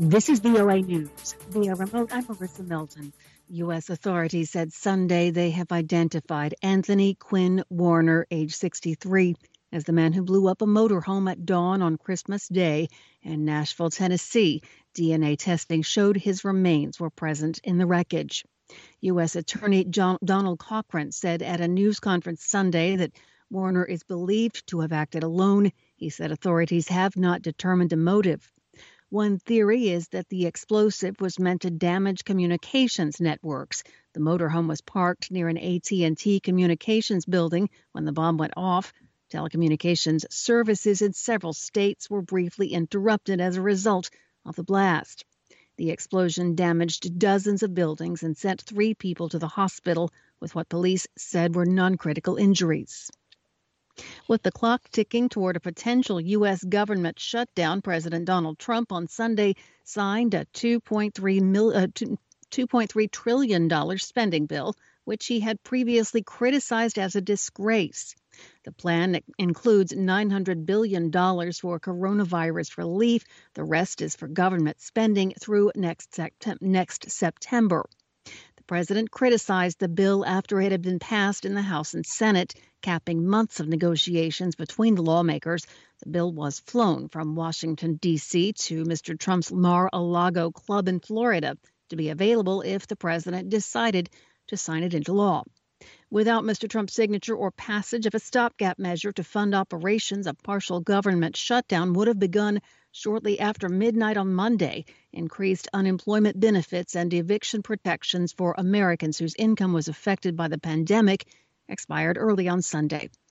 This is VOA News. Via remote, I'm Marissa Melton. U.S. authorities said Sunday they have identified Anthony Quinn Warner, age 63, as the man who blew up a motorhome at dawn on Christmas Day in Nashville, Tennessee. DNA testing showed his remains were present in the wreckage. U.S. Attorney Donald Cochran said at a news conference Sunday that Warner is believed to have acted alone. He said authorities have not determined a motive. One theory is that the explosive was meant to damage communications networks. The motorhome was parked near an AT&T communications building when the bomb went off. Telecommunications services in several states were briefly interrupted as a result of the blast. The explosion damaged dozens of buildings and sent 3 people to the hospital with what police said were non-critical injuries. With the clock ticking toward a potential U.S. government shutdown, President Donald Trump on Sunday signed a $2.3 trillion spending bill, which he had previously criticized as a disgrace. The plan includes $900 billion for coronavirus relief. The rest is for government spending through next September. The president criticized the bill after it had been passed in the House and Senate, capping months of negotiations between the lawmakers. The bill was flown from Washington, D.C. to Mr. Trump's Mar-a-Lago club in Florida to be available if the president decided to sign it into law. Without Mr. Trump's signature or passage of a stopgap measure to fund operations, a partial government shutdown would have begun shortly after midnight on Monday. Increased unemployment benefits and eviction protections for Americans whose income was affected by the pandemic expired early on Sunday.